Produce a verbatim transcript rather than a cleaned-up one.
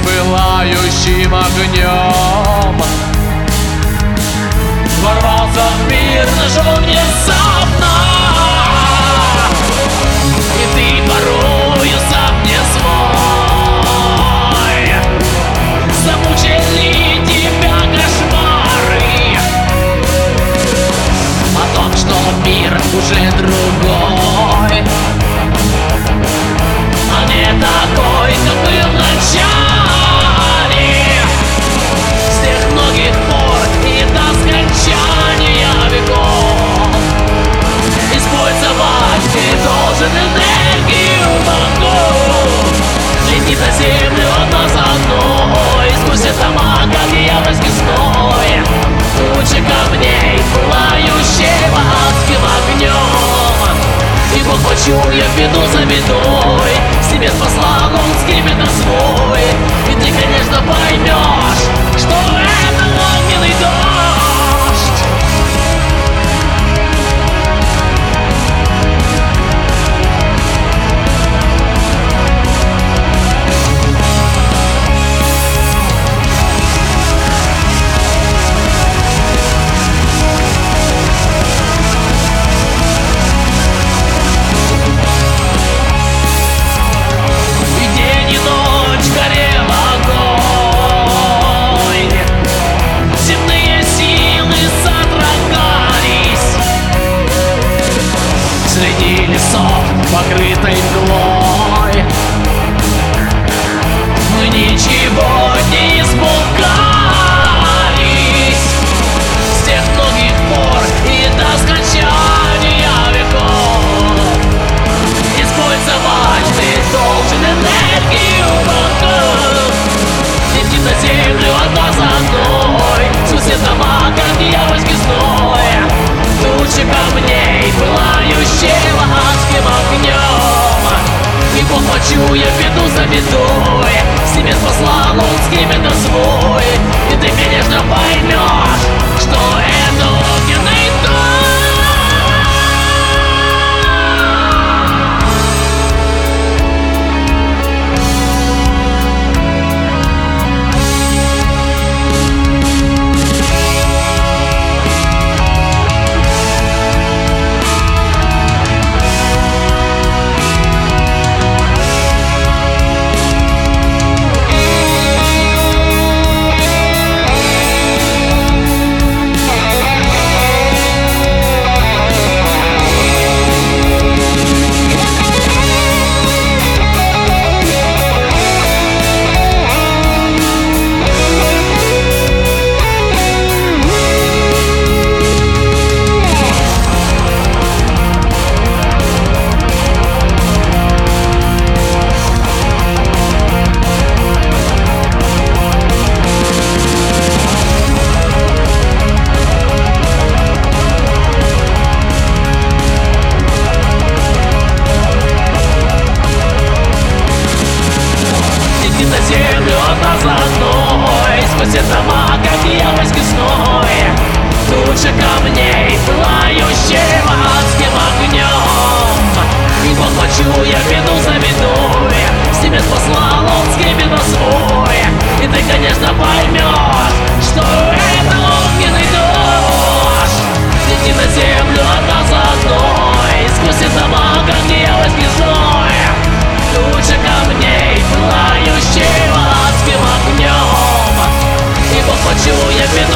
пылающим огнем. Ворвался в мир, нашел внезапно, и ты порою сам не свой. Замучили тебя кошмары о том, что мир уже другой, а не такой, как был в начале. С тех многих пор и до скончания веков использовать ты должен энергию богов. Лети на землю одна за одной, сквозь это маг, как дьявольский зной. Лучше камней, пылающего адским огнем. И Бог, почуя беду за бедой, с небес послал он скрипет свой. И ты, конечно, поймешь, что это огненный дождь. Среди лесов, покрытой мглой, мы ничего не испугались. С тех многих пор и до скончания веков использовать ты должен энергию богов. Лети на землю одна за одной, сквозь это маг, как дьявольский зной. Тучи камней, пылающего адским огнем. И Бог, почуя беду за бедой, с небес послал он скрипет свой. И ты, конечно, поймешь, что это огненный дождь. На землю одна за одной, сквозь это маг, как дьявольский зной. Туча камней, пылающего адским огнем. И Бог, почуя беду за бедой, с небес послал он скрипет свой. И ты, конечно, поймешь, что это огненный дождь. Лети на землю одна за одной, сквозь это маг, как дьявольский зной. Туча камней, пылающего адским огнем. И Бог, почуя беду